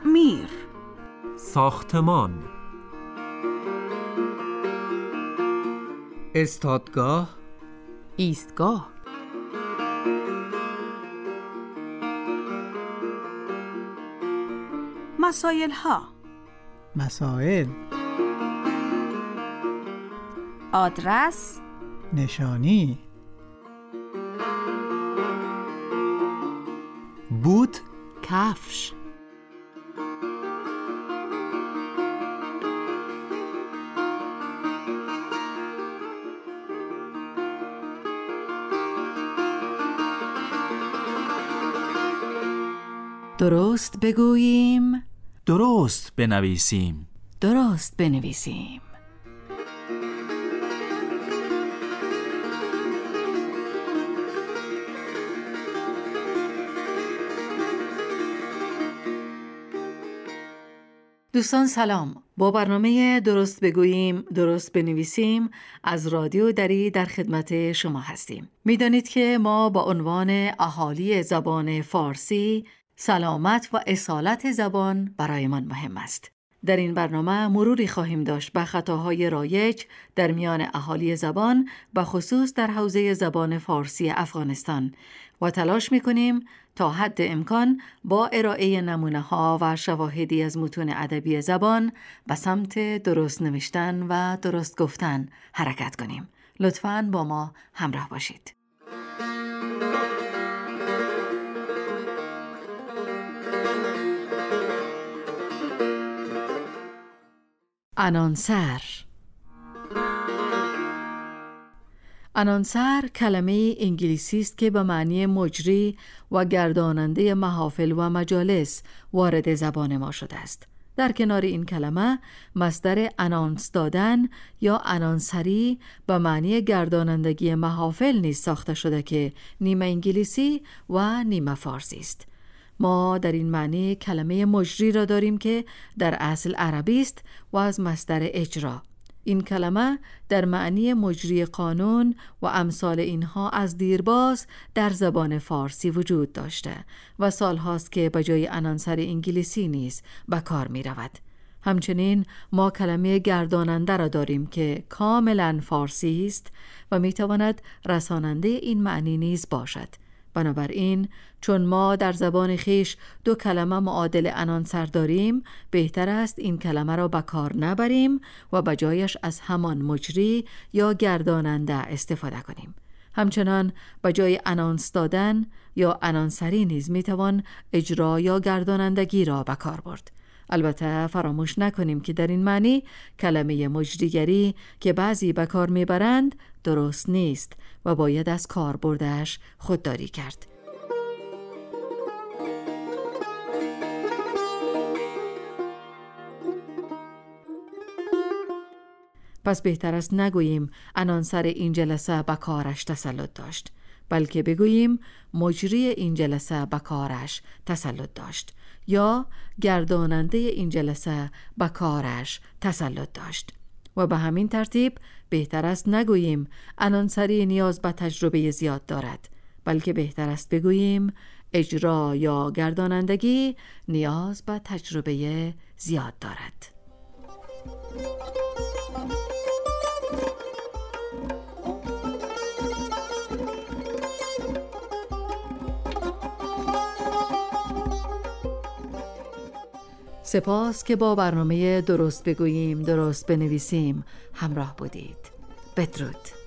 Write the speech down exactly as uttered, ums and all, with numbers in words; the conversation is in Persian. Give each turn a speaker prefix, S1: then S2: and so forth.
S1: تعمیر،
S2: ساختمان،
S3: استادگاه،
S1: ایستگاه، مسائل ها،
S3: مسائل،
S1: آدرس،
S3: نشانی،
S2: بوت،
S1: کفش، درست بگوییم،
S2: درست بنویسیم.
S1: درست بنویسیم. دوستان سلام. با برنامه درست بگوییم درست بنویسیم از رادیو دری در خدمت شما هستیم. میدانید که ما با عنوان اهالی زبان فارسی سلامت و اصالت زبان برایمان مهم است. در این برنامه مروری خواهیم داشت به خطاهای رایج در میان اهالی زبان و خصوص در حوزه زبان فارسی افغانستان و تلاش می‌کنیم تا حد امکان با ارائه نمونه‌ها و شواهدی از متون ادبی زبان به سمت درست نوشتن و درست گفتن حرکت کنیم. لطفاً با ما همراه باشید. آنونسر. آنونسر کلمه انگلیسی است که به معنی مجری و گرداننده محافل و مجالس وارد زبان ما شده است. در کنار این کلمه مصدر آنونس دادن یا آنونسری به معنی گردانندگی محافل نیز ساخته شده که نیمه انگلیسی و نیمه فارسی است. ما در این معنی کلمه مجری را داریم که در اصل عربی است و از مصدر اجرا. این کلمه در معنی مجری قانون و امثال اینها از دیرباز در زبان فارسی وجود داشته و سالهاست که به جای آنونسر انگلیسی نیز به کار می رود. همچنین ما کلمه گرداننده را داریم که کاملا فارسی است و می تواند رساننده این معنی نیز باشد. بنابراین چون ما در زبان خیش دو کلمه معادل آنونسر داریم، بهتر است این کلمه را به کار نبریم و به جایش از همان مجری یا گرداننده استفاده کنیم. همچنان به جای آنونس دادن یا آنونسری نیز میتوان اجرا یا گردانندگی را به کار برد. البته فراموش نکنیم که در این معنی کلمه مجریگری که بعضی به کار میبرند درست نیست و باید از کار بردش خودداری کرد. پس بهتر است نگوییم آنونسر این جلسه به کارش تسلط داشت، بلکه بگوییم مجری این جلسه به کارش تسلط داشت یا گرداننده این جلسه به کارش تسلط داشت. و به همین ترتیب بهتر است نگوییم آنونسری نیاز به تجربه زیاد دارد، بلکه بهتر است بگوییم اجرا یا گردانندگی نیاز به تجربه زیاد دارد. سپاس که با برنامه درست بگوییم درست بنویسیم همراه بودید. بدرود.